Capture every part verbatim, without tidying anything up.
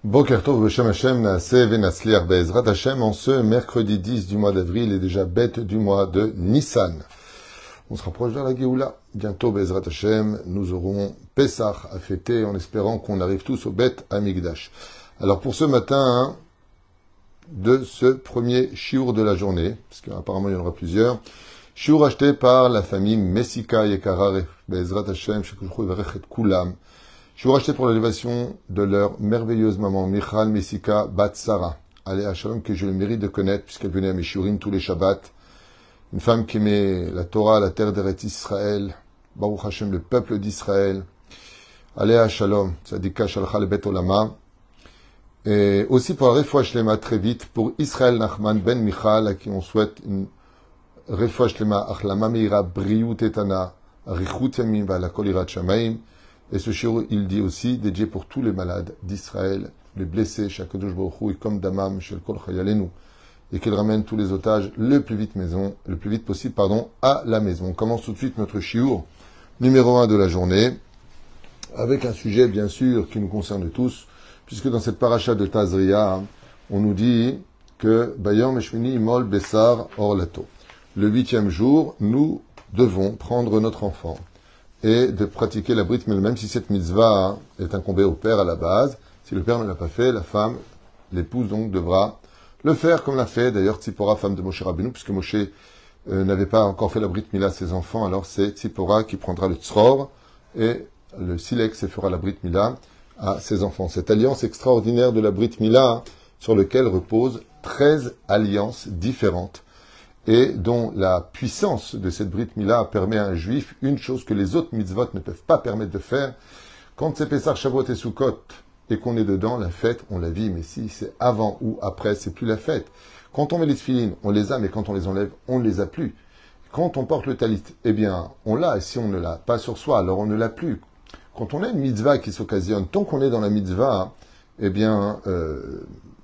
Boker Tov Beshem Hashem Naaseh Venatzliach Be'ezrat Hashem en ce mercredi dix du mois d'avril et déjà bête du mois de Nissan. On se rapproche de la Géoula. Bientôt Be'ezrat Hashem, nous aurons Pessah à fêter en espérant qu'on arrive tous au Beth Amikdash. Alors pour ce matin, hein, de ce premier shiur de la journée, parce qu'apparemment il y en aura plusieurs, shiur acheté par la famille Messika Yekara Be'ezrat Hashem Shekushru Verechet Kulam. Je vous racheter pour l'élévation de leur merveilleuse maman, Michal Messika Bat Sarah. Allez à Shalom, que j'ai le mérite de connaître, puisqu'elle venait à mes shiurim tous les Shabbats. Une femme qui aimait la Torah, la terre d'Eretz Israël, Baruch Hashem, le peuple d'Israël. Allez à Shalom, Tzadika Shalcha le Bet Olama. Et aussi pour la Refoua Shlema très vite, pour Israël Nachman Ben Michal, à qui on souhaite une Refoua Shlema, Achlama Meira Briut Etana, Richut Yamim, Vala Kol Irat Shamaim. Et ce shiur, il dit aussi, dédié pour tous les malades d'Israël, les blessés, Shakadosh Baruch Hu, et comme Damam, Shel Kol Chayalenu, et qu'il ramène tous les otages le plus vite maison, le plus vite possible, pardon, à la maison. On commence tout de suite notre shiur numéro un de la journée, avec un sujet, bien sûr, qui nous concerne tous, puisque dans cette paracha de Tazria, on nous dit que, Bayom Eshmini Mol Bessar Orlato. Le huitième jour, nous devons prendre notre enfant et de pratiquer la brit mila, même si cette mitzvah est incombée au père à la base. Si le père ne l'a pas fait, la femme, l'épouse donc, devra le faire comme l'a fait d'ailleurs Tzipora, femme de Moshe Rabbeinu, puisque Moshe euh, n'avait pas encore fait la brit mila à ses enfants, alors c'est Tzipora qui prendra le tzror et le silex et fera la brit mila à ses enfants. Cette alliance extraordinaire de la brit mila, sur laquelle reposent treize alliances différentes, et dont la puissance de cette Brit Mila permet à un juif une chose que les autres mitzvot ne peuvent pas permettre de faire. Quand c'est Pessah, Shavuot et Sukkot, et qu'on est dedans, la fête, on la vit, mais si c'est avant ou après, c'est plus la fête. Quand on met les tefilines, on les a, mais quand on les enlève, on ne les a plus. Quand on porte le talit, eh bien, on l'a, et si on ne l'a pas sur soi, alors on ne l'a plus. Quand on a une mitzvah qui s'occasionne, tant qu'on est dans la mitzvah, eh bien, euh,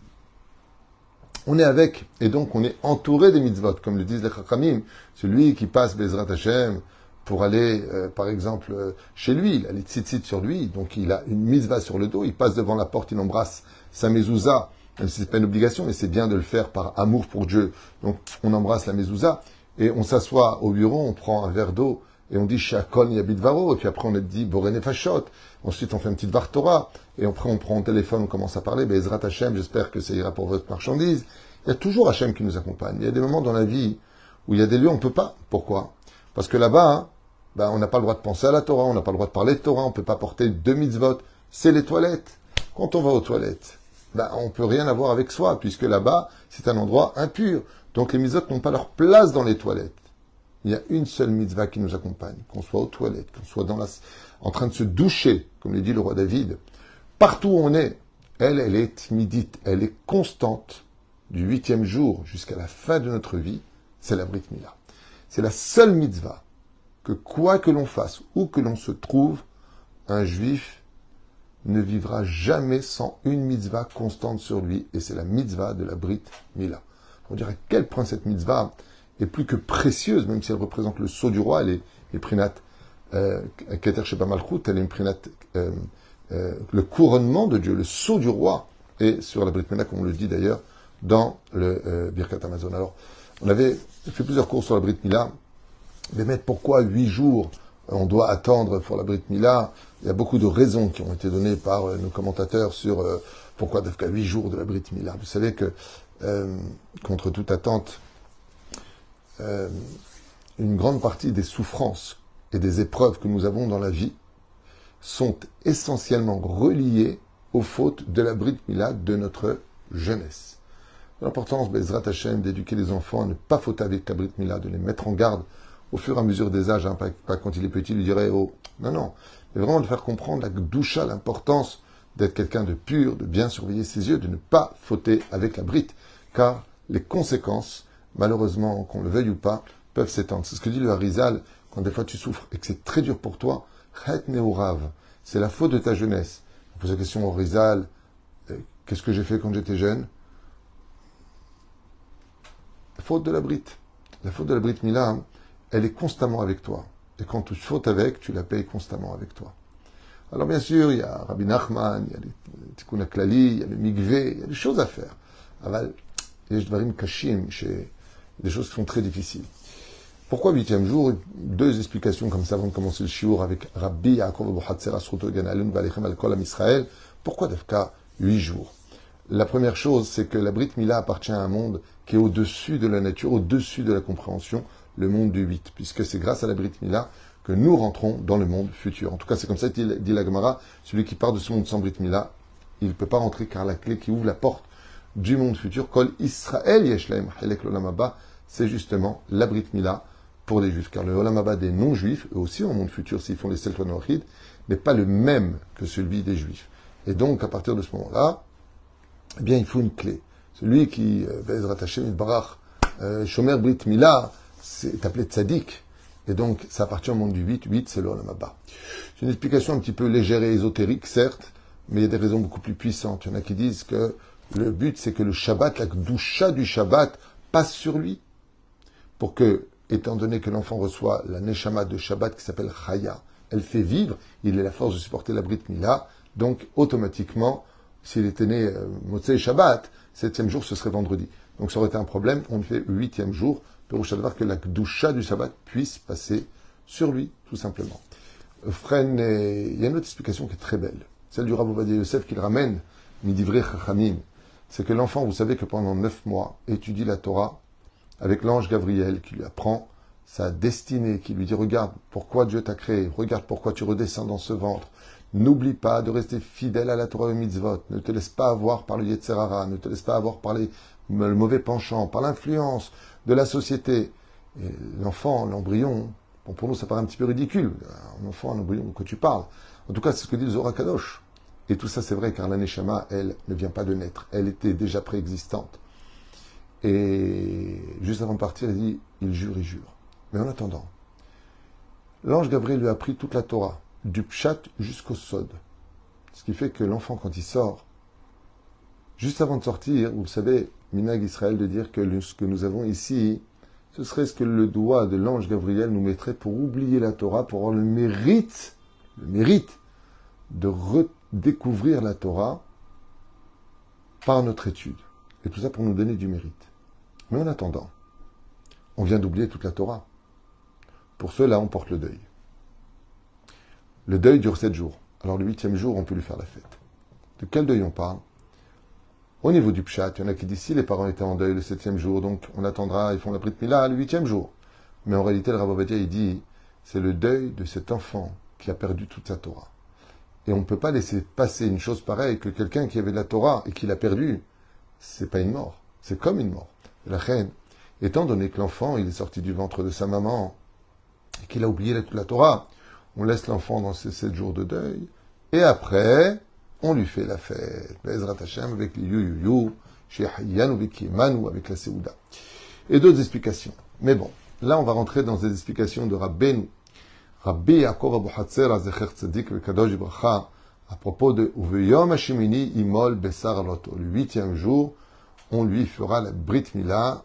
on est avec, et donc on est entouré des mitzvot, comme le disent les Chachamim. Celui qui passe Bezrat Hashem pour aller, euh, par exemple, euh, chez lui, il a les tzitzit sur lui, donc il a une mitzvah sur le dos, il passe devant la porte, il embrasse sa mezouza, même si c'est pas une obligation, mais c'est bien de le faire par amour pour Dieu. Donc on embrasse la mezouza, et on s'assoit au bureau, on prend un verre d'eau, et on dit Shakol Yabit Varo, et puis après on dit Boré Nefashot, ensuite on fait une petite Var Torah, et après on prend un téléphone, on commence à parler, Bezrat Hashem, j'espère que ça ira pour votre marchandise. Il y a toujours Hashem qui nous accompagne. Il y a des moments dans la vie où il y a des lieux où on ne peut pas. Pourquoi? Parce que là-bas, hein, ben, on n'a pas le droit de penser à la Torah, on n'a pas le droit de parler de Torah, on ne peut pas porter deux mitzvot. C'est les toilettes. Quand on va aux toilettes, ben, on ne peut rien avoir avec soi, puisque là-bas, c'est un endroit impur. Donc les mitzvot n'ont pas leur place dans les toilettes. Il y a une seule mitzvah qui nous accompagne, qu'on soit aux toilettes, qu'on soit dans la, en train de se doucher, comme le dit le roi David. Partout où on est, elle, elle est timidite, elle est constante. Du huitième jour jusqu'à la fin de notre vie, c'est la Brit Mila. C'est la seule mitzvah que quoi que l'on fasse, où que l'on se trouve, un juif ne vivra jamais sans une mitzvah constante sur lui, et c'est la mitzvah de la Brit Mila. On dirait à quel point cette mitzvah est plus que précieuse, même si elle représente le sceau du roi, elle est, est prinat euh, Keter Sheba Malchut, elle est une prinat euh, euh, le couronnement de Dieu, le sceau du roi, et sur la Brit Mila, comme on le dit d'ailleurs, dans le euh, Birkat Amazon. Alors, on avait fait plusieurs cours sur la Brit Mila, mais mettre pourquoi huit jours on doit attendre pour la Brit Mila. Il y a beaucoup de raisons qui ont été données par euh, nos commentateurs sur euh, pourquoi d'afka huit jours de la Brit Mila. Vous savez que, euh, contre toute attente, euh, une grande partie des souffrances et des épreuves que nous avons dans la vie sont essentiellement reliées aux fautes de la Brit Mila de notre jeunesse. L'importance, Bezrat Hashem, d'éduquer les enfants à ne pas fauter avec la Brit Mila, de les mettre en garde au fur et à mesure des âges, hein, pas, pas quand il est petit, lui dirait, oh, non, non, mais vraiment de faire comprendre la doucha, l'importance d'être quelqu'un de pur, de bien surveiller ses yeux, de ne pas fauter avec la Brit, car les conséquences, malheureusement, qu'on le veuille ou pas, peuvent s'étendre. C'est ce que dit le Harizal, quand des fois tu souffres et que c'est très dur pour toi, Chet Neurav, c'est la faute de ta jeunesse. On pose la question au Harizal, euh, qu'est-ce que j'ai fait quand j'étais jeune? La faute de la Brit. La faute de la Brit Mila, hein, elle est constamment avec toi. Et quand tu fautes avec, tu la payes constamment avec toi. Alors bien sûr, il y a Rabbi Nachman, il y a les Tikkun HaKlali, il y a le Mikvé, il y a des choses à faire. Aval, yesh dvarim kashim, des choses qui sont très difficiles. Pourquoi huitième jour? Deux explications comme ça avant de commencer le shiur avec Rabbi Yaakov Abuhatzera Sruto Ganalun Valechem Al Kol Am Israël. Pourquoi d'Afka huit jours? La première chose, c'est que la Brit Mila appartient à un monde qui est au-dessus de la nature, au-dessus de la compréhension, le monde du huit, puisque c'est grâce à la Brit Mila que nous rentrons dans le monde futur. En tout cas, c'est comme ça que dit la Gemara, celui qui part de ce monde sans Brit Mila, il ne peut pas rentrer car la clé qui ouvre la porte du monde futur, Kol Israël Yeshlem Helek L'Olam Haba, c'est justement la Brit Mila pour les Juifs, car le Olam Haba des non-Juifs, eux aussi en monde futur, s'ils font les Selton Orchid, n'est pas le même que celui des Juifs. Et donc, à partir de ce moment-là, eh bien, il faut une clé. Celui qui, Bezrat Hashem Barach, Shomer Brit Mila, c'est appelé Tzadik. Et donc, ça appartient au monde du huit. huit, c'est le Olam Haba. C'est une explication un petit peu légère et ésotérique, certes, mais il y a des raisons beaucoup plus puissantes. Il y en a qui disent que le but, c'est que le Shabbat, la Gdusha du Shabbat, passe sur lui. Pour que, étant donné que l'enfant reçoit la Neshama de Shabbat qui s'appelle Chaya, elle fait vivre, il a la force de supporter la Brit Mila, donc automatiquement, s'il était né euh, Motzei Shabbat, septième jour, ce serait vendredi. Donc ça aurait été un problème, on le fait huitième jour, pour que la Gdusha du Shabbat puisse passer sur lui, tout simplement. Fren, il y a une autre explication qui est très belle, celle du Rav Ovadia Yosef qu'il ramène, Midivrei Chachamim, c'est que l'enfant, vous savez que pendant neuf mois, étudie la Torah avec l'ange Gabriel qui lui apprend sa destinée, qui lui dit « Regarde pourquoi Dieu t'a créé, regarde pourquoi tu redescends dans ce ventre. N'oublie pas de rester fidèle à la Torah et mitzvot. Ne te laisse pas avoir par le Yetzer Hara, ne te laisse pas avoir par les, le mauvais penchant, par l'influence de la société. » Et l'enfant, l'embryon, bon, pour nous ça paraît un petit peu ridicule, un enfant, un embryon, de quoi tu parles. En tout cas, c'est ce que dit le Zohar Kadosh. Et tout ça, c'est vrai, car la Neshama, elle, ne vient pas de naître. Elle était déjà préexistante. Et juste avant de partir, il dit, il jure et jure. Mais en attendant, l'ange Gabriel lui a appris toute la Torah, du Pshat jusqu'au Sod. Ce qui fait que l'enfant, quand il sort, juste avant de sortir, vous le savez, Minag Israël de dire que ce que nous avons ici, ce serait ce que le doigt de l'ange Gabriel nous mettrait pour oublier la Torah, pour avoir le mérite, le mérite de redécouvrir la Torah par notre étude. Et tout ça pour nous donner du mérite. Mais en attendant, on vient d'oublier toute la Torah. Pour cela, on porte le deuil. Le deuil dure sept jours. Alors le huitième jour, on peut lui faire la fête. De quel deuil on parle? Au niveau du pshat, il y en a qui disent si les parents étaient en deuil le septième jour, donc on attendra, ils font la Brit Mila le huitième jour. Mais en réalité, le Rav Ovadia, il dit, c'est le deuil de cet enfant qui a perdu toute sa Torah. Et on ne peut pas laisser passer une chose pareille que quelqu'un qui avait de la Torah et qui l'a perdue. C'est pas une mort, c'est comme une mort. La reine, étant donné que l'enfant, il est sorti du ventre de sa maman et qu'il a oublié la, la Torah, on laisse l'enfant dans ses sept jours de deuil et après, on lui fait la fête. Bezrat Hashem avec les yu-yu-yu, chez Hayyan ou avec Yeman ou avec la Seouda. Et d'autres explications. Mais bon, là, on va rentrer dans des explications de Rabbeinu. Rabbi Yaakov Abuhatzera Zecher Tzadik Vekadosh Bracha à propos de Uveyom Hashemini Imol Besar Loto. Le huitième jour, on lui fera la Brit Mila,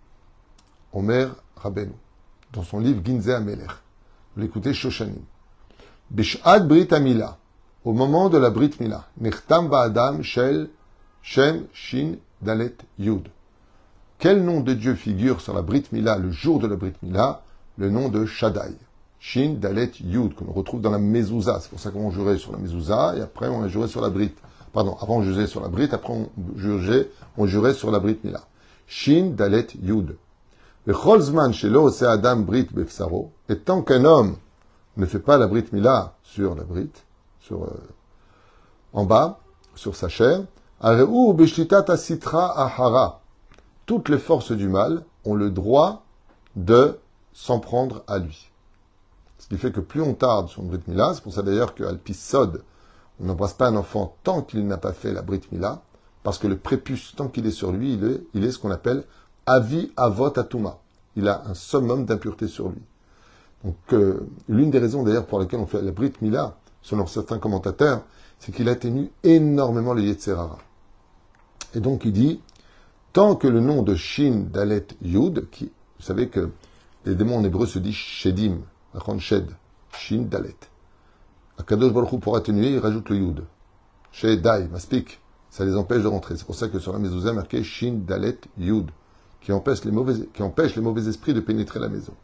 Omer Rabbeinu, dans son livre Ginzeh Amelech. Vous l'écoutez, Shoshanim. Bishad Brit Amila, au moment de la Brit Mila, Nechtam Ba'adam Shel Shem Shin Dalet Yud. Quel nom de Dieu figure sur la Brit Mila le jour de la Brit Mila? Le nom de Shaddai. Shin Dalet Yud, que l'on retrouve dans la Mezouza. C'est pour ça qu'on jurait sur la Mezouza, et après on a juré sur la Brit. Pardon, avant on jurait sur la Brit, après on jurait, on jurait sur la Brit Mila. Shin Dalet Yud. Vechol Zman Shelo Ose Adam Brit Befsaro. Et tant qu'un homme ne fait pas la Brit Mila sur la Brit, sur, euh, en bas, sur sa chair, Areu Beshlitat Asitra Ahara. Toutes les forces du mal ont le droit de s'en prendre à lui. Ce qui fait que plus on tarde sur le Brit Mila, c'est pour ça d'ailleurs qu'Al Pi Sod, on n'embrasse pas un enfant tant qu'il n'a pas fait la Brit Mila, parce que le prépuce, tant qu'il est sur lui, il est, il est ce qu'on appelle Avi Avot Atuma. Il a un summum d'impureté sur lui. Donc, euh, l'une des raisons d'ailleurs pour lesquelles on fait la Brit Mila, selon certains commentateurs, c'est qu'il atténue énormément le Yetzer Hara. Et donc il dit, tant que le nom de Shin Dalet Yud, qui, vous savez que les démons en hébreu se disent Shedim, Shed, Shin Dalet. Akadosh Baruch Hu, pour atténuer, il rajoute le Yud. Chez Dai, Maspik, ça les empêche de rentrer. C'est pour ça que sur la mezouza, marqué Shin Dalet Yud, qui empêche les mauvais, qui empêche les mauvais esprits de pénétrer la maison.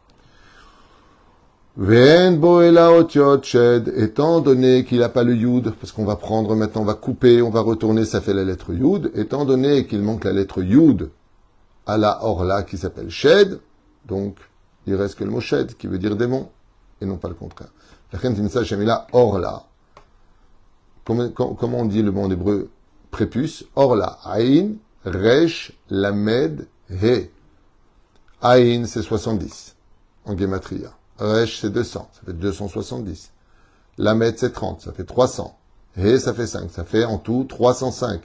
Ven boela otiot shed, étant donné qu'il n'a pas le Yud, parce qu'on va prendre maintenant, on va couper, on va retourner, ça fait la lettre Yud, étant donné qu'il manque la lettre Yud à la Orla qui s'appelle Shed, donc il reste que le mot Shed qui veut dire démon, et non pas le contraire. La reine Timsa Shemila Orla. Comment, comment on dit le mot en hébreu prépuce? Orla. Aïn, Resh, Lamed, He. Aïn, c'est soixante-dix en Gematria. Resh, c'est deux cents, ça fait deux cent soixante-dix. Lamed, c'est trente, ça fait trois cents. He, ça fait cinq, ça fait en tout trois cent cinq.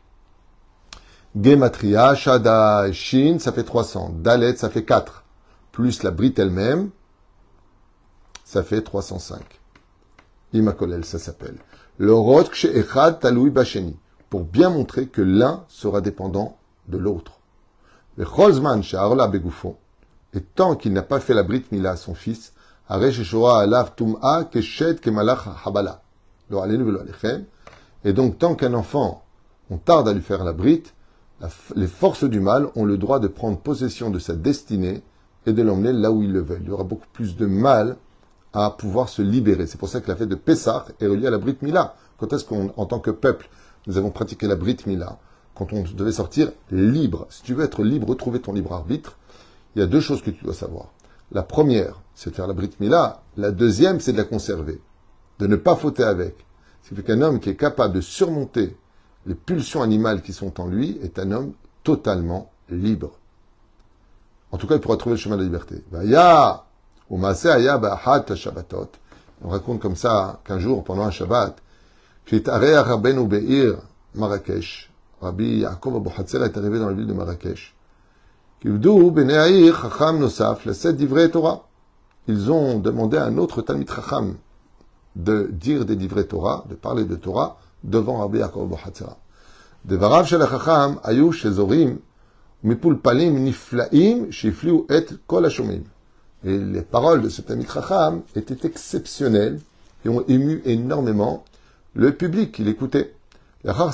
Gematria, Shada, Shin, ça fait trois cents. Dalet, ça fait quatre. Plus la brite elle-même, ça fait trois cent cinq. Imakolel, ça s'appelle. Le Rot Echad Taloui Basheni. Pour bien montrer que l'un sera dépendant de l'autre. Le Cholzman She'arla Begoufo. Et tant qu'il n'a pas fait la Brit Mila à son fils, Aresh Eshora Alav Tum'a Keshed Kemalach Habala. Lo Alenu Velo Alechem. Et donc, tant qu'un enfant, on tarde à lui faire la Brit, la, les forces du mal ont le droit de prendre possession de sa destinée et de l'emmener là où ils le veulent. Il y aura beaucoup plus de mal à pouvoir se libérer. C'est pour ça que la fête de Pessah est reliée à la Brit Mila. Quand est-ce qu'en tant que peuple, nous avons pratiqué la Brit Mila? Quand on devait sortir libre. Si tu veux être libre, retrouver ton libre arbitre, il y a deux choses que tu dois savoir. La première, c'est de faire la Brit Mila. La deuxième, c'est de la conserver. De ne pas fauter avec. C'est qu'un homme qui est capable de surmonter les pulsions animales qui sont en lui est un homme totalement libre. En tout cas, il pourra trouver le chemin de la liberté. Vaya, ou maase aya ba'ahat shabbatot. On raconte comme ça qu'un jour, pendant un Shabbat, Kitare Rabbeinu Be'ir Marrakech, Rabbi Yaakov Abu Hatzera est arrivé dans la ville de Marrakech. Kivdu Bene'aïr Chacham Nosaf, le sept divrei Torah. Ils ont demandé à un autre Talmid Chacham de dire des divrei Torah, de parler de Torah, devant Rabbi Yaakov Abu Hatzera. Devarav shel Chacham ayu shezorim mipul palim niflaim shifliu et kol hashomim. Et les paroles de ce Talmid Chacham étaient exceptionnelles et ont ému énormément le public qui l'écoutait. Alors,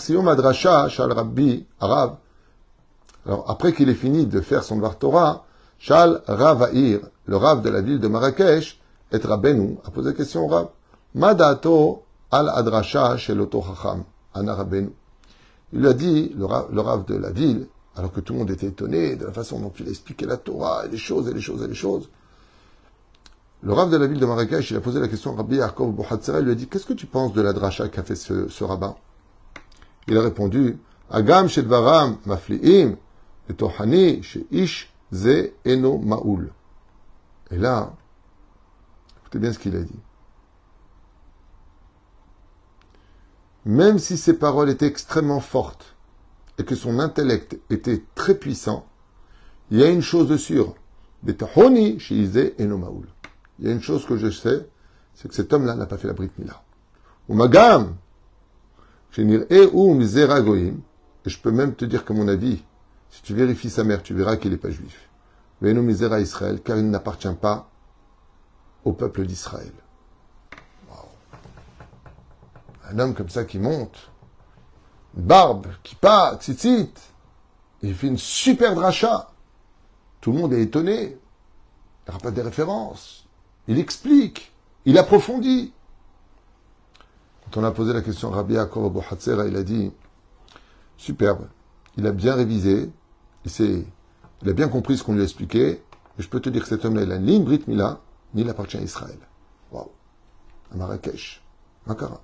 après qu'il ait fini de faire son Dvar Torah, Shal Ravair, le Rav de la ville de Marrakech, et Rabbeinu, a posé la question au Rav. Madato al adrasha shel oto chacham, ana Rabbeinu. Il lui a dit, le Rav, le Rav de la ville, alors que tout le monde était étonné de la façon dont il expliquait la Torah, et les choses, et les choses, et les choses. Le Rav de la ville de Marrakech, il a posé la question à Rabbi Yaakov Abu Hatzera, il lui a dit, qu'est-ce que tu penses de la dracha qu'a fait ce, ce rabbin? Il a répondu, Agam shedvaram mafli'im, et tohani sheish ze eno ma'ul. Et là, écoutez bien ce qu'il a dit. Même si ses paroles étaient extrêmement fortes, et que son intellect était très puissant, il y a une chose de sûre. Betohani sheish ze eno ma'ul. Il y a une chose que je sais, c'est que cet homme-là n'a pas fait la Brit Mila. Ou magam, et je peux même te dire qu'à mon avis, si tu vérifies sa mère, tu verras qu'il n'est pas juif. Ve'enu misera Israël, car il n'appartient pas au peuple d'Israël. Wow. Un homme comme ça qui monte, une barbe, qui part, tzitzit, il fait une super dracha. Tout le monde est étonné. Il n'y aura pas de références. Il explique, il approfondit. Quand on a posé la question à Rabbi Yaakov Abu Hatzera, il a dit, superbe, il a bien révisé, il, s'est, il a bien compris ce qu'on lui a expliqué, et je peux te dire que cet homme-là, il a ni une Brit Mila, ni il appartient à Israël. Waouh. À Marrakech. Makara.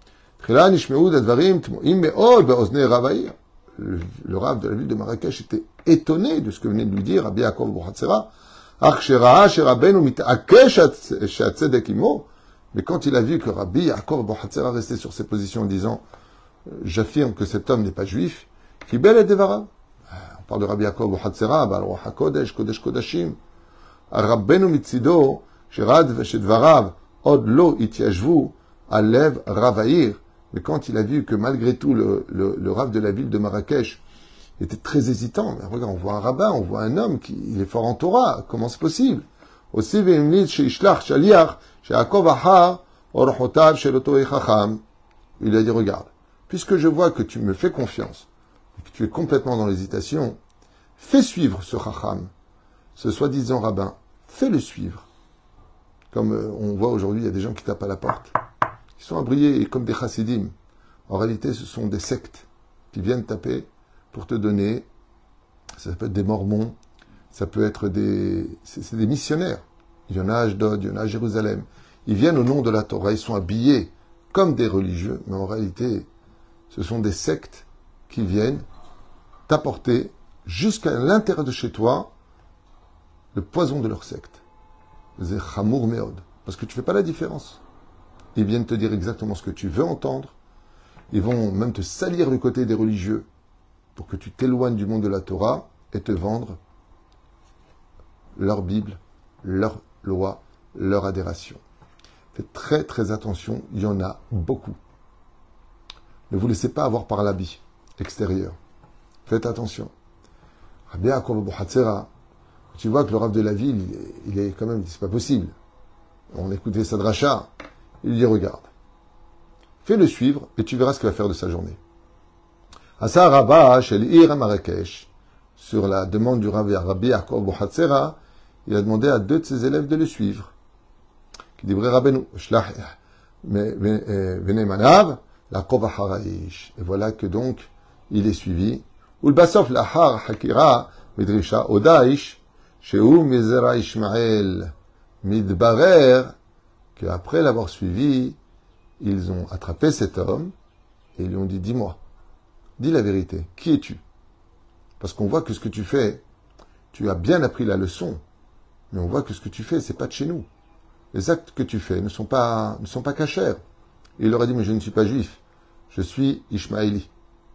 Le, le Rav de la ville de Marrakech était étonné de ce que venait de lui dire Rabbi Yaakov Abu Hatzera. Mais quand il a vu que Rabbi Yaakov Abu Hatzera restait sur ses positions en disant « J'affirme que cet homme n'est pas juif », qui bel et devara. On parle de Rabbi Yaakov Abu Hatzera, Baal HaKodesh, Kodesh Kodashim. Rabbeinu mitzido, shirad veshedvarav, od lo ityashvu, alev ravair. Mais quand il a vu que malgré tout le, le, le Rav de la ville de Marrakech était très hésitant. Mais regarde, on voit un rabbin, on voit un homme qui il est fort en Torah. Comment c'est possible? Aussi, ve'imnit sheishlach shaliach she'akov ahar Orhotav sheloto echacham. Il a dit, regarde, puisque je vois que tu me fais confiance, et que tu es complètement dans l'hésitation, fais suivre ce chacham, ce soi-disant rabbin, fais-le suivre. Comme on voit aujourd'hui, il y a des gens qui tapent à la porte. Ils sont abriés comme des chassidim. En réalité, ce sont des sectes qui viennent taper pour te donner, ça peut être des mormons, ça peut être des... C'est, c'est des missionnaires. Il y en a à Ashdod, il y en a à Jérusalem. Ils viennent au nom de la Torah, ils sont habillés comme des religieux, mais en réalité, ce sont des sectes qui viennent t'apporter jusqu'à l'intérieur de chez toi le poison de leur secte. C'est chamour meod, parce que tu ne fais pas la différence. Ils viennent te dire exactement ce que tu veux entendre. Ils vont même te salir du côté des religieux pour que tu t'éloignes du monde de la Torah et te vendre leur Bible, leur loi, leur adhération. Faites très très attention, il y en a beaucoup. Ne vous laissez pas avoir par l'habit extérieur. Faites attention. Rabbi Yaakov Abu Hatzera, tu vois que le Rav de la ville, il est, il est quand même, c'est pas possible. On écoutait sa dracha, il dit regarde, fais-le suivre et tu verras ce qu'il va faire de sa journée. Asa Rabba shel Ir Marrakech, sur la demande du Rav Rabbi Yaakov Abu Hatzera, il a demandé à deux de ses élèves de le suivre. Qui dit Rabbeinu, shlach venez manav, la kova haraish. Et voilà que donc il est suivi. Ulbasof lahar hakira midrisha odaish. Shehu Mizera Ishmael Midbarer, qu'après l'avoir suivi, ils ont attrapé cet homme et ils lui ont dit, dis-moi, dis la vérité, qui es-tu? Parce qu'on voit que ce que tu fais, tu as bien appris la leçon, mais on voit que ce que tu fais, c'est pas de chez nous. Les actes que tu fais ne sont pas, ne sont pas cachers. Et il leur a dit, mais je ne suis pas juif, je suis Ishmaéli.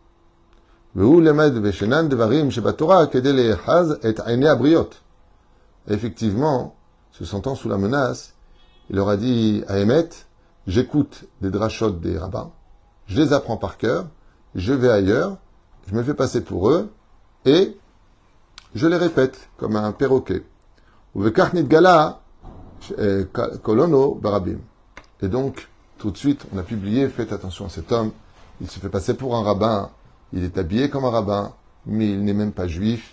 Effectivement, se sentant sous la menace, il leur a dit à Emet, j'écoute des drachot des rabbins, je les apprends par cœur, je vais ailleurs, je me fais passer pour eux, et je les répète comme un perroquet. Et donc, tout de suite, on a publié, faites attention à cet homme, il se fait passer pour un rabbin, il est habillé comme un rabbin, mais il n'est même pas juif.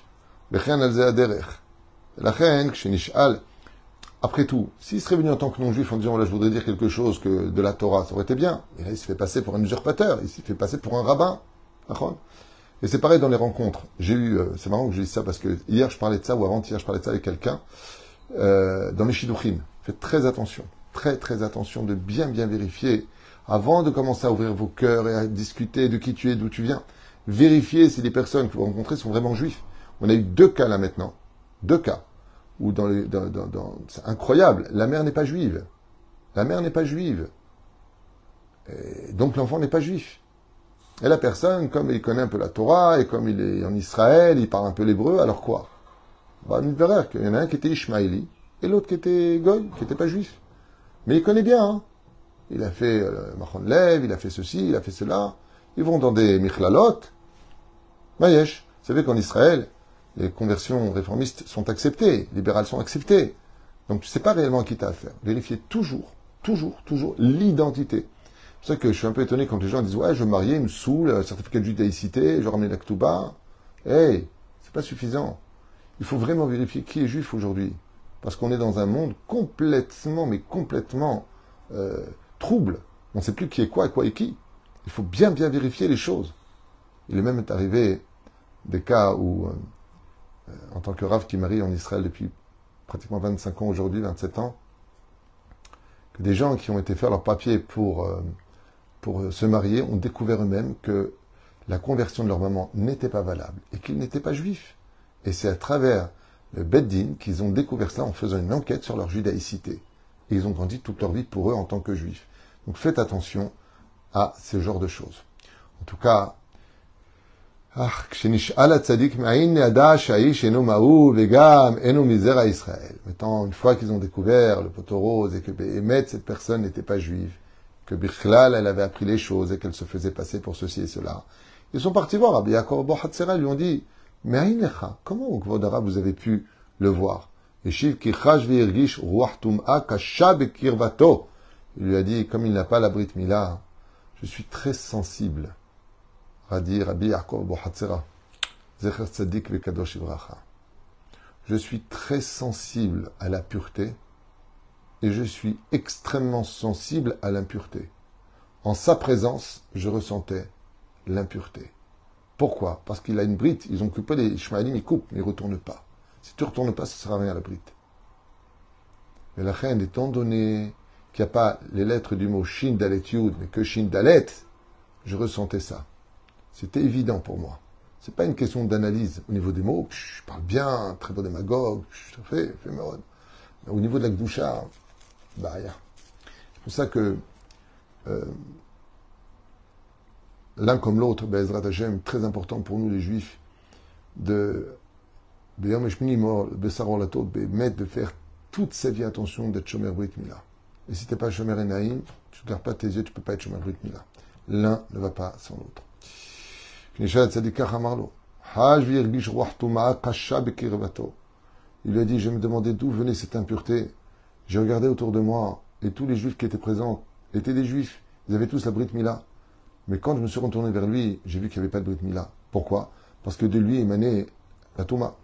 Après tout, s'il serait venu en tant que non-juif en disant, voilà, je voudrais dire quelque chose que de la Torah, ça aurait été bien. Et là, il se fait passer pour un usurpateur, il se fait passer pour un rabbin. Et c'est pareil dans les rencontres. J'ai eu, euh, c'est marrant que je dise ça parce que hier je parlais de ça, ou avant-hier je parlais de ça avec quelqu'un, euh, dans mes shidduchim. Faites très attention, très très attention de bien bien vérifier, avant de commencer à ouvrir vos cœurs et à discuter de qui tu es, d'où tu viens. Vérifiez si les personnes que vous rencontrez sont vraiment juifs. On a eu deux cas là maintenant. Deux cas. Où dans les, dans, dans, dans, c'est incroyable. La mère n'est pas juive. La mère n'est pas juive. Et donc l'enfant n'est pas juif. Et la personne, comme il connaît un peu la Torah, et comme il est en Israël, il parle un peu l'hébreu, alors quoi? Bah, il verra qu'il y en a un qui était Ishmaéli, et l'autre qui était Goy, qui n'était pas juif. Mais il connaît bien, hein. Il a fait euh, Machon Lev, il a fait ceci, il a fait cela. Ils vont dans des michlalot. Mayesh. Vous savez qu'en Israël, les conversions réformistes sont acceptées, libérales sont acceptées. Donc tu ne sais pas réellement à qui tu as affaire. Vérifiez toujours, toujours, toujours l'identité. C'est pour ça que je suis un peu étonné quand les gens disent « Ouais, je veux me marier, il me saoule, certificat de judaïcité, je ramène la Ktouba. » Hey, c'est pas suffisant. Il faut vraiment vérifier qui est juif aujourd'hui. Parce qu'on est dans un monde complètement, mais complètement euh, trouble. On ne sait plus qui est quoi, quoi et qui. Il faut bien, bien vérifier les choses. Il est même arrivé des cas où, euh, en tant que Rav qui marie en Israël depuis pratiquement vingt-cinq ans aujourd'hui, vingt-sept ans, que des gens qui ont été faire leurs papiers pour, euh, pour se marier ont découvert eux-mêmes que la conversion de leur maman n'était pas valable et qu'ils n'étaient pas juifs. Et c'est à travers le Beddin qu'ils ont découvert cela en faisant une enquête sur leur judaïcité. Et ils ont grandi toute leur vie pour eux en tant que juifs. Donc faites attention à ce genre de choses. En tout cas, maintenant, une fois qu'ils ont découvert le poteau rose et que Béhémet, cette personne n'était pas juive, que Bichlal, elle avait appris les choses et qu'elle se faisait passer pour ceci et cela, ils sont partis voir Rabbi Yaakov Abu Hatzera, ils lui ont dit, mais Aïnecha, comment au Kvodara vous avez pu le voir? Et Shiv Kichash Virgish Ruach Tum'a Kasha Bekirvato. Il lui a dit, comme il n'a pas la Brit Mila, je suis très sensible. Radi Rabbi Yaakov Bohatzera. Zecher Tzadik Vekadosh Ibracha. Je suis très sensible à la pureté et je suis extrêmement sensible à l'impureté. En sa présence, je ressentais l'impureté. Pourquoi? Parce qu'il a une brite. Ils ont coupé les Ishmaélim, ils coupent, mais ils ne retournent pas. Si tu ne retournes pas, ça ne sert à rien la brite. Mais la reine, étant donné qu'il n'y a pas les lettres du mot Shin Dalet Yud, mais que Shin Dalet, je ressentais ça. C'était évident pour moi. Ce n'est pas une question d'analyse au niveau des mots. Je parle bien, très bon démagogue, je fais, fais mode. Mais au niveau de la Gdusha, bah rien. C'est pour ça que euh, l'un comme l'autre, Be'ezrat Hashem, très important pour nous les Juifs, de Beyom Eshmini Mor, Bessaror Latot, Be'met, de faire toute sa vie attention d'être Shomer Brit Mila. Et si tu n'es pas Shomer Enaïm, tu ne gardes pas tes yeux, tu ne peux pas être Shomer Brit Mila. L'un ne va pas sans l'autre. Il lui a dit, je me demandais d'où venait cette impureté. J'ai regardé autour de moi, et tous les juifs qui étaient présents étaient des juifs. Ils avaient tous la Brit Mila. Mais quand je me suis retourné vers lui, j'ai vu qu'il n'y avait pas de Brit Mila. Pourquoi? Parce que de lui émanait la Touma.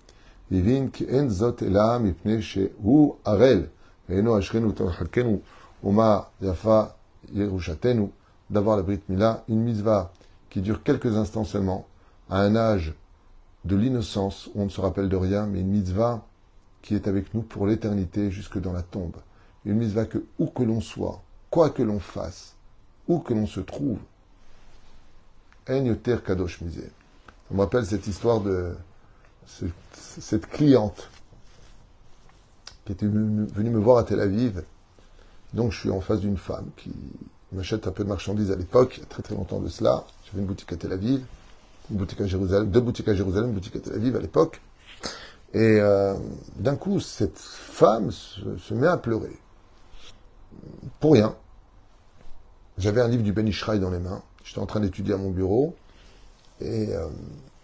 D'avoir la Brit Mila, une mitzvah qui dure quelques instants seulement, à un âge de l'innocence où on ne se rappelle de rien, mais une mitzvah qui est avec nous pour l'éternité jusque dans la tombe. Une mitzvah que, où que l'on soit, quoi que l'on fasse, où que l'on se trouve, En yoter kadosh misé. Ça me rappelle cette histoire de cette, cette cliente qui était venue me voir à Tel Aviv. Donc je suis en face d'une femme qui m'achète un peu de marchandises à l'époque, il y a très très longtemps de cela. J'avais une boutique à Tel Aviv, une boutique à Jérusalem, deux boutiques à Jérusalem, une boutique à Tel Aviv à l'époque. Et euh, d'un coup, cette femme se, se met à pleurer. Pour rien. J'avais un livre du Ben Ishraï dans les mains. J'étais en train d'étudier à mon bureau. Et euh,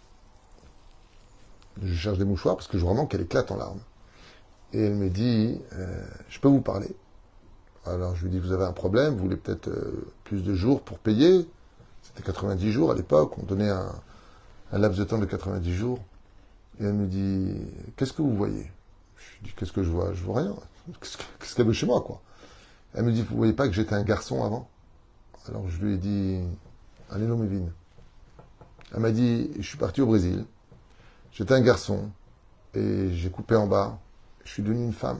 je cherche des mouchoirs parce que je vois vraiment qu'elle éclate en larmes. Et elle me dit, euh, je peux vous parler? Alors je lui dis, vous avez un problème, vous voulez peut-être euh, plus de jours pour payer? C'était quatre-vingt-dix jours à l'époque, on donnait un, un laps de temps de quatre-vingt-dix jours. Et elle me dit, qu'est-ce que vous voyez? Je lui dis, qu'est-ce que je vois? Je vois rien. Qu'est-ce, qu'est-ce qu'il y a de chez moi, quoi? Elle me dit, vous voyez pas que j'étais un garçon avant? Alors je lui ai dit, allez, l'homme est vide. Elle m'a dit, je suis parti au Brésil, j'étais un garçon, et j'ai coupé en bas, je suis devenu une femme.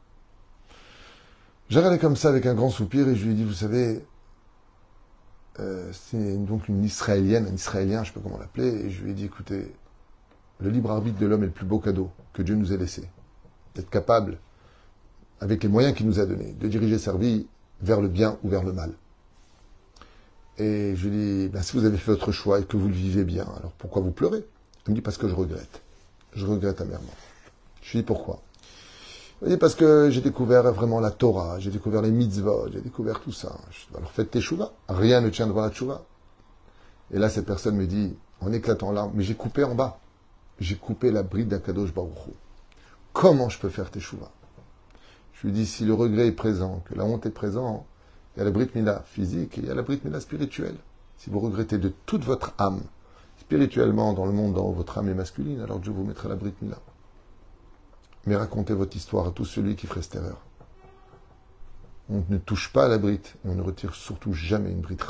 J'ai regardé comme ça avec un grand soupir et je lui ai dit, vous savez, euh, c'est donc une Israélienne, un Israélien, je ne sais pas comment l'appeler, et je lui ai dit, écoutez, le libre arbitre de l'homme est le plus beau cadeau que Dieu nous ait laissé. D'être capable, avec les moyens qu'il nous a donnés, de diriger sa vie vers le bien ou vers le mal. Et je lui ai dit, ben, si vous avez fait votre choix et que vous le vivez bien, alors pourquoi vous pleurez? Elle me dit, parce que je regrette. Je regrette amèrement. Je lui ai dit, pourquoi? Elle me dit, parce que j'ai découvert vraiment la Torah, j'ai découvert les mitzvot, j'ai découvert tout ça. Je dis, alors faites tes shuvah. Rien ne tient devant la shuvah. Et là, cette personne me dit, en éclatant en larmes, mais j'ai coupé en bas. J'ai coupé la bride d'Akadosh Baruch Hu. Comment je peux faire tes shuvah? Je lui dis, si le regret est présent, que la honte est présente, il y a la Brit Mila physique et il y a la Brit Mila spirituelle. Si vous regrettez de toute votre âme, spirituellement, dans le monde, dans votre âme est masculine, alors Dieu vous mettra la Brit Mila. Mais racontez votre histoire à tout celui qui ferait cette erreur. On ne touche pas à la Brit et on ne retire surtout jamais une Brit.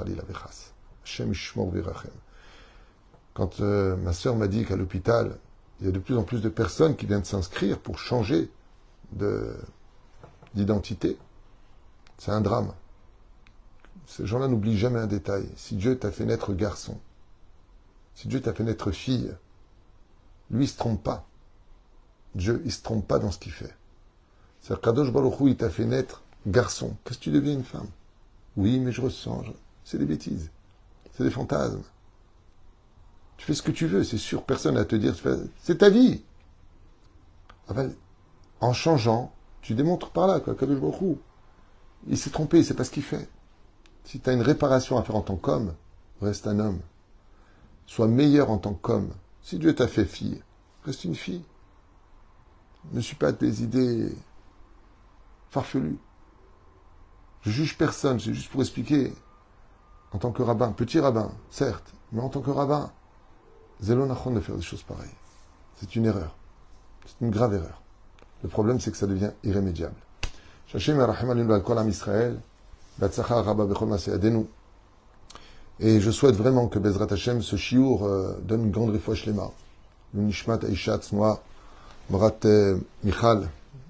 Quand euh, ma sœur m'a dit qu'à l'hôpital, il y a de plus en plus de personnes qui viennent s'inscrire pour changer de, d'identité, c'est un drame. Ces gens-là n'oublient jamais un détail. Si Dieu t'a fait naître garçon, si Dieu t'a fait naître fille, lui, il ne se trompe pas. Dieu, il ne se trompe pas dans ce qu'il fait. C'est-à-dire Kadosh Baruch Hu, il t'a fait naître garçon. Qu'est-ce que tu deviens une femme? Oui, mais je ressens. Je... C'est des bêtises. C'est des fantasmes. Tu fais ce que tu veux, c'est sûr. Personne à te dire, c'est ta vie. Enfin, en changeant, tu démontres par là, quoi, Kadosh Baruch Hu. Il s'est trompé, c'est pas ce qu'il fait. Si tu as une réparation à faire en tant qu'homme, reste un homme. Sois meilleur en tant qu'homme. Si Dieu t'a fait fille, reste une fille. Ne suis pas des idées farfelues. Je juge personne, c'est juste pour expliquer. En tant que rabbin, petit rabbin, certes, mais en tant que rabbin, zélo nachon de faire des choses pareilles. C'est une erreur. C'est une grave erreur. Le problème, c'est que ça devient irrémédiable. Shachem yarachem alinu al kol am Israël, batzlacha rabba bechol maaseh yadenu. Et je souhaite vraiment que Bezrat Hashem, ce chiour, euh, donne une grande réfoua shlema. Une nishmat aisha tznoa, Morat euh, Michal,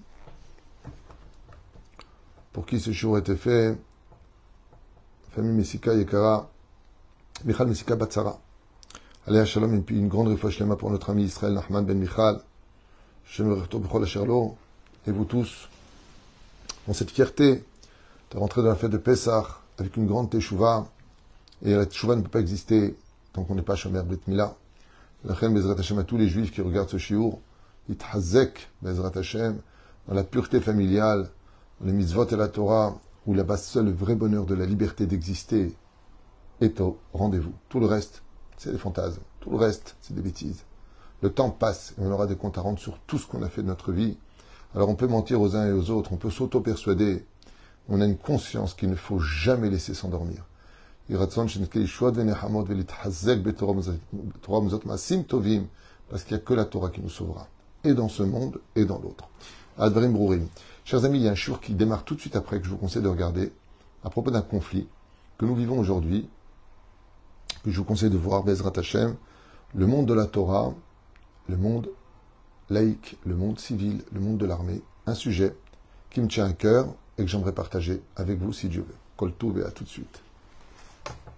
pour qui ce chiour était fait, famille Messika Yekara, Michal Messika Batsara. Allez Shalom, et puis une grande réfoua shlema pour notre ami Israël Nachman ben Michal. Je me retrouve pour Sherlo, et vous tous, dans cette fierté de rentrer dans la fête de Pessah avec une grande teshuva. Et la teshuva ne peut pas exister tant qu'on n'est pas Shomer Brit Mila. La reine Bezrat Hashem à tous les juifs qui regardent ce shiur, Yithazek Bezrat Hashem, dans la pureté familiale, dans les mitzvot et la Torah, où là-bas seul le vrai bonheur de la liberté d'exister est au rendez-vous. Tout le reste, c'est des fantasmes. Tout le reste, c'est des bêtises. Le temps passe et on aura des comptes à rendre sur tout ce qu'on a fait de notre vie. Alors on peut mentir aux uns et aux autres, on peut s'auto-persuader. On a une conscience qu'il ne faut jamais laisser s'endormir. Parce qu'il n'y a que la Torah qui nous sauvera, et dans ce monde, et dans l'autre. Advarim Brourim. Chers amis, il y a un shiur qui démarre tout de suite après, que je vous conseille de regarder, à propos d'un conflit que nous vivons aujourd'hui, que je vous conseille de voir, Bezrat Hashem, le monde de la Torah, le monde laïque, le monde civil, le monde de l'armée, un sujet qui me tient à cœur et que j'aimerais partager avec vous si Dieu veut. Kol Tov et à tout de suite.